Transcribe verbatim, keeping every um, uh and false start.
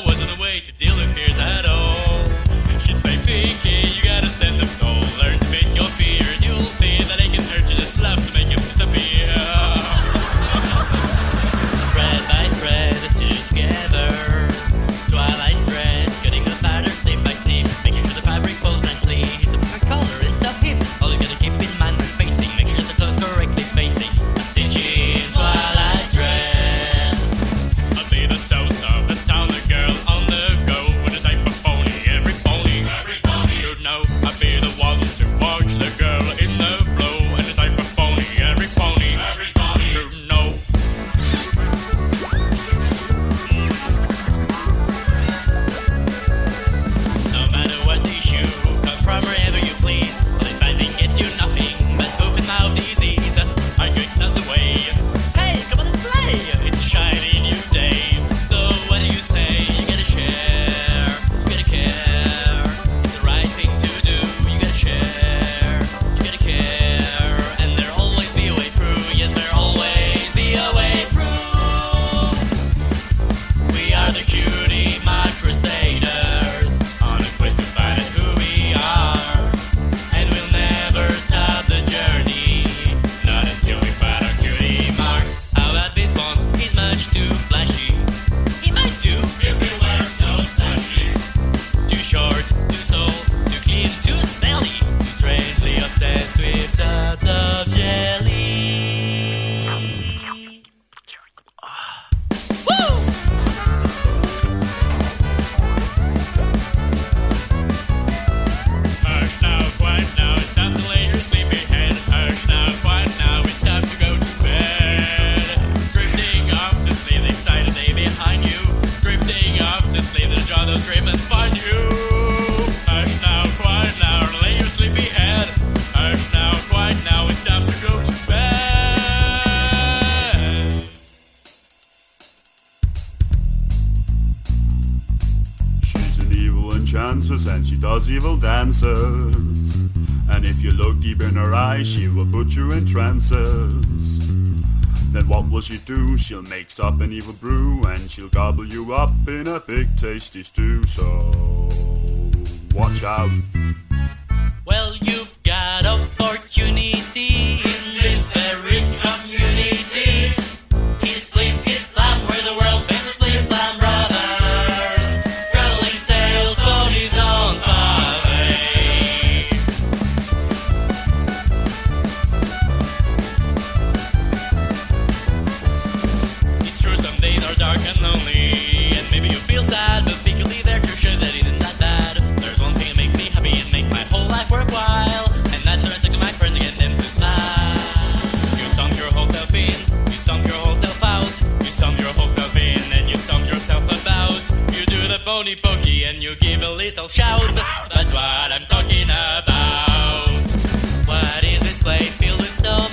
wasn't a way to deal with fears at all. She'd say, Pinky, you gotta stand up tall, learn to face your fears. You'll see that they can hurt you just love to make them disappear. Thread by thread, stitched together. Twilight thread, cutting the pattern step by step, making sure the fabric folds nicely. It's a perfect color, it's a hip. All you gotta keep in mind when facing, make sure the clothes correctly facing. A stitch in twilight thread. I'll be the toast of the town, the girl on the go with a type of pony, every pony, every pony should know. I'll be the one to watch the girl in the flow, and the type of pony, every pony, every pony should know. No matter what issue, come from wherever you please. All this fighting gets you nothing but open mouth disease. Arguing's not the way. Hey, come on and play! It's a shiny new day. So what do you say? You gotta share, you gotta care. It's the right thing to do. You gotta share, you gotta care. And there'll always be a way through. Yes, there'll always be a way through. We are the cutie mark crusaders on a quest to find out who we are. And we'll never stop the journey, not until we find our cutie marks. How about this one? He's much too flashy. He might do everywhere so flashy. Too short, too tall, too clean, too smelly, too strangely obsessed with tubs of jelly. Woo! Hush now, quiet now, it's time to lay your sleepy head. Hush now, quiet now, it's time to go to bed. Drifting off to sleep, the excited day behind you. Drifting off to sleep, the jaw will trip and find you. Hush now, quiet now, lay your sleepy head. Hush now, quiet now, it's time to go to bed. She's an evil enchantress and she does evil dances. And if you look deep in her eyes, she will put you in trances. Then what will she do? She'll mix up an evil brew and she'll gobble you up in a big tasty stew. So watch out. Well, you've got opportunity in this very community. He's Flip, he's Flam, we're the world famous Flip Flam brothers. Traveling sales ponies on Pave. It's true, some days are dark and lonely, and maybe you feel sad, but secretly they're sure that it isn't that bad. There's one thing that makes me happy and makes my whole life worthwhile, and that's when I talk to my friends and get them to smile. You stomp your whole self in, you stomp your whole self out, you stomp your whole self in, and you stomp yourself about. You do the pony pokey and you give a little shout. That's what I'm talking about. What is this place filled with so